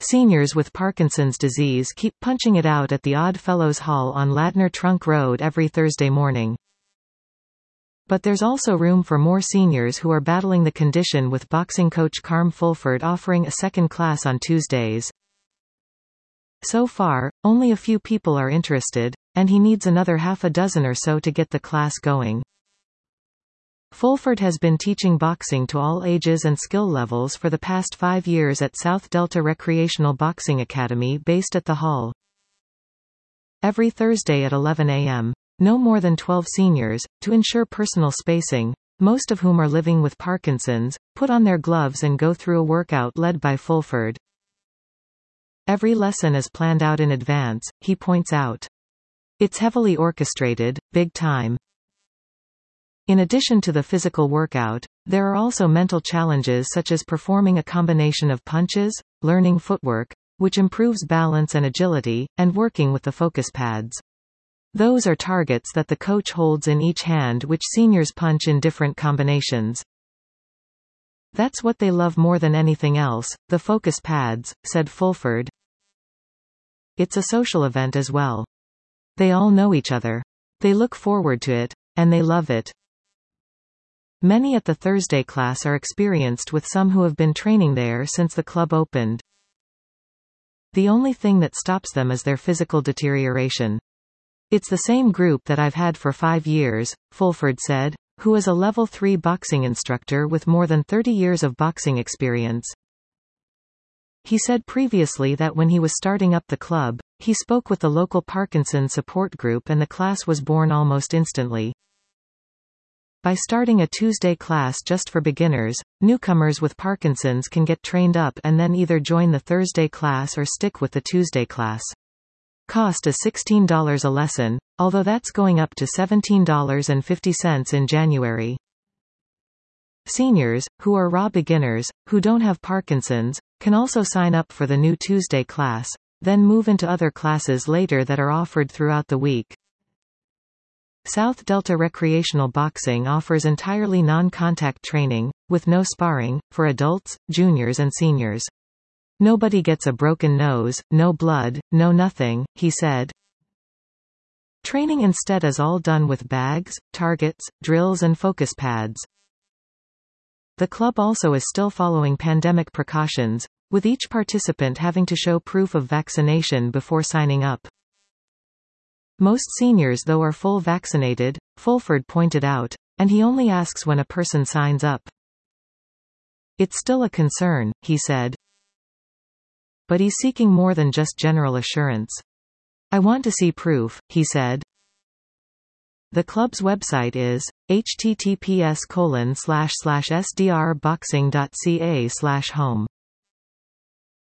Seniors with Parkinson's disease keep punching it out at the Odd Fellows Hall on Ladner Trunk Road every Thursday morning. But there's also room for more seniors who are battling the condition, with boxing coach Carm Fulford offering a second class on Tuesdays. So far, only a few people are interested, and he needs another half a dozen or so to get the class going. Fulford has been teaching boxing to all ages and skill levels for the past 5 years at South Delta Recreational Boxing Academy based at the Hall. Every Thursday at 11 a.m. No more than 12 seniors, to ensure personal spacing, most of whom are living with Parkinson's, put on their gloves and go through a workout led by Fulford. Every lesson is planned out in advance, he points out. It's heavily orchestrated, big time. In addition to the physical workout, there are also mental challenges such as performing a combination of punches, learning footwork, which improves balance and agility, and working with the focus pads. Those are targets that the coach holds in each hand, which seniors punch in different combinations. That's what they love more than anything else, the focus pads, said Fulford. It's a social event as well. They all know each other. They look forward to it, and they love it. Many at the Thursday class are experienced, with some who have been training there since the club opened. The only thing that stops them is their physical deterioration. It's the same group that I've had for 5 years, Fulford said, who is a level 3 boxing instructor with more than 30 years of boxing experience. He said previously that when he was starting up the club, he spoke with the local Parkinson support group and the class was born almost instantly. By starting a Tuesday class just for beginners, newcomers with Parkinson's can get trained up and then either join the Thursday class or stick with the Tuesday class. Cost is $16 a lesson, although that's going up to $17.50 in January. Seniors, who are raw beginners, who don't have Parkinson's, can also sign up for the new Tuesday class, then move into other classes later that are offered throughout the week. South Delta Recreational Boxing offers entirely non-contact training, with no sparring, for adults, juniors and seniors. Nobody gets a broken nose, no blood, no nothing, he said. Training instead is all done with bags, targets, drills and focus pads. The club also is still following pandemic precautions, with each participant having to show proof of vaccination before signing up. Most seniors though are full vaccinated, Fulford pointed out, and he only asks when a person signs up. It's still a concern, he said. But he's seeking more than just general assurance. I want to see proof, he said. The club's website is https://sdrboxing.ca/home.